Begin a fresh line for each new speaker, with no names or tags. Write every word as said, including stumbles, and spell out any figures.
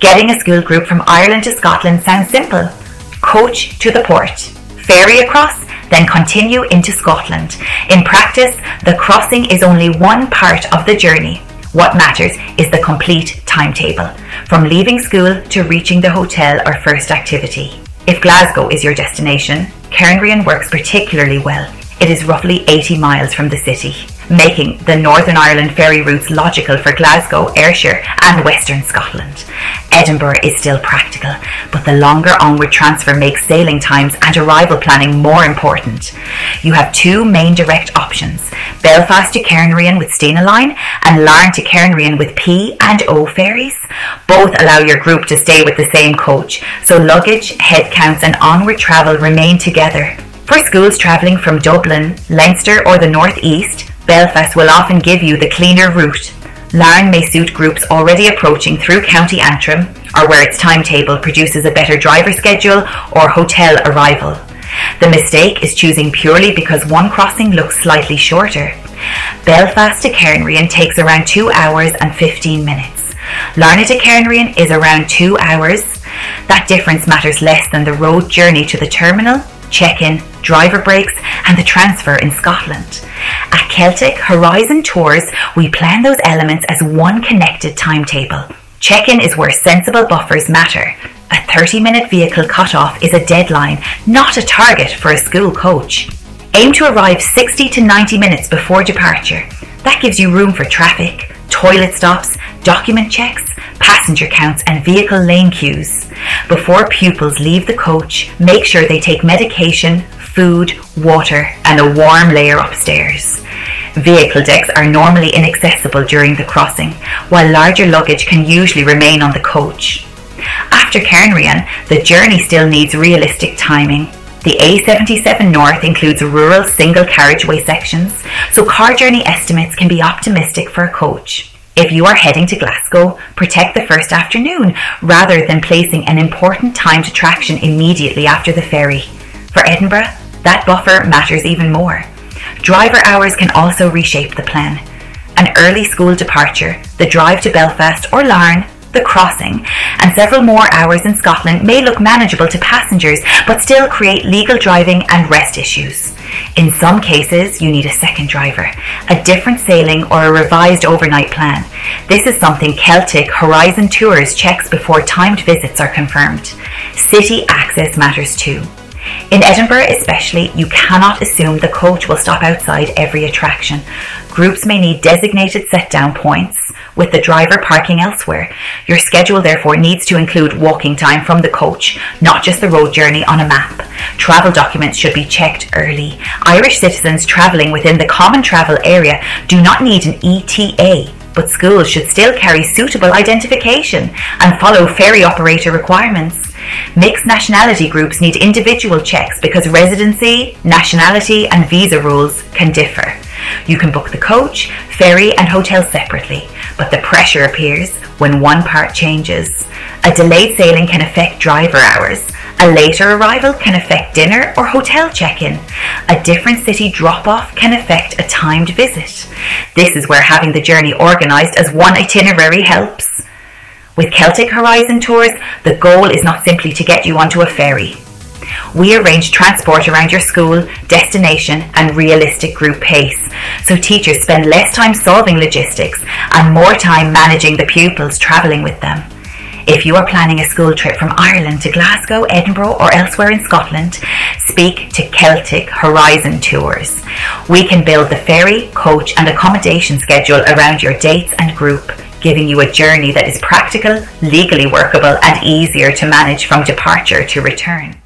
Getting a school group from Ireland to Scotland sounds simple. Coach to the port, ferry across, then continue into Scotland. In practice, the crossing is only one part of the journey. What matters is the complete timetable, from leaving school to reaching the hotel or first activity. If Glasgow is your destination, Cairnryan works particularly well. It is roughly eighty miles from the city, making the Northern Ireland ferry routes logical for Glasgow, Ayrshire and Western Scotland. Edinburgh is still practical, but the longer onward transfer makes sailing times and arrival planning more important. You have two main direct options, Belfast to Cairnryan with Stena Line and Larne to Cairnryan with P and O ferries. Both allow your group to stay with the same coach, so luggage, head counts and onward travel remain together. For schools travelling from Dublin, Leinster or the North East, Belfast will often give you the cleaner route. Larne may suit groups already approaching through County Antrim or where its timetable produces a better driver schedule or hotel arrival. The mistake is choosing purely because one crossing looks slightly shorter. Belfast to Cairnryan takes around two hours and fifteen minutes. Larne to Cairnryan is around two hours. That difference matters less than the road journey to the terminal, check-in, driver breaks and the transfer in Scotland. At Celtic Horizon Tours, we plan those elements as one connected timetable. Check-in is where sensible buffers matter. A thirty minute vehicle cut-off is a deadline, not a target for a school coach. Aim to arrive sixty to ninety minutes before departure. That gives you room for traffic, toilet stops, document checks, passenger counts and vehicle lane queues. Before pupils leave the coach, make sure they take medication, food, water and a warm layer upstairs. Vehicle decks are normally inaccessible during the crossing, while larger luggage can usually remain on the coach. After Cairnryan, the journey still needs realistic timing. The A seventy-seven North includes rural single carriageway sections, so car journey estimates can be optimistic for a coach. If you are heading to Glasgow, protect the first afternoon rather than placing an important timed attraction immediately after the ferry. For Edinburgh, that buffer matters even more. Driver hours can also reshape the plan. An early school departure, the drive to Belfast or Larne, the crossing, and several more hours in Scotland may look manageable to passengers but still create legal driving and rest issues. In some cases, you need a second driver, a different sailing or a revised overnight plan. This is something Celtic Horizon Tours checks before timed visits are confirmed. City access matters too. In Edinburgh especially, you cannot assume the coach will stop outside every attraction. Groups may need designated set-down points, with the driver parking elsewhere. Your schedule therefore needs to include walking time from the coach, not just the road journey on a map. Travel documents should be checked early. Irish citizens travelling within the common travel area do not need an E T A, but schools should still carry suitable identification and follow ferry operator requirements. Mixed nationality groups need individual checks because residency, nationality and visa rules can differ. You can book the coach, ferry and hotel separately, but the pressure appears when one part changes. A delayed sailing can affect driver hours. A later arrival can affect dinner or hotel check-in. A different city drop-off can affect a timed visit. This is where having the journey organised as one itinerary helps. With Celtic Horizon Tours, the goal is not simply to get you onto a ferry. We arrange transport around your school, destination and realistic group pace, so teachers spend less time solving logistics and more time managing the pupils travelling with them. If you are planning a school trip from Ireland to Glasgow, Edinburgh or elsewhere in Scotland, speak to Celtic Horizon Tours. We can build the ferry, coach and accommodation schedule around your dates and group, giving you a journey that is practical, legally workable and easier to manage from departure to return.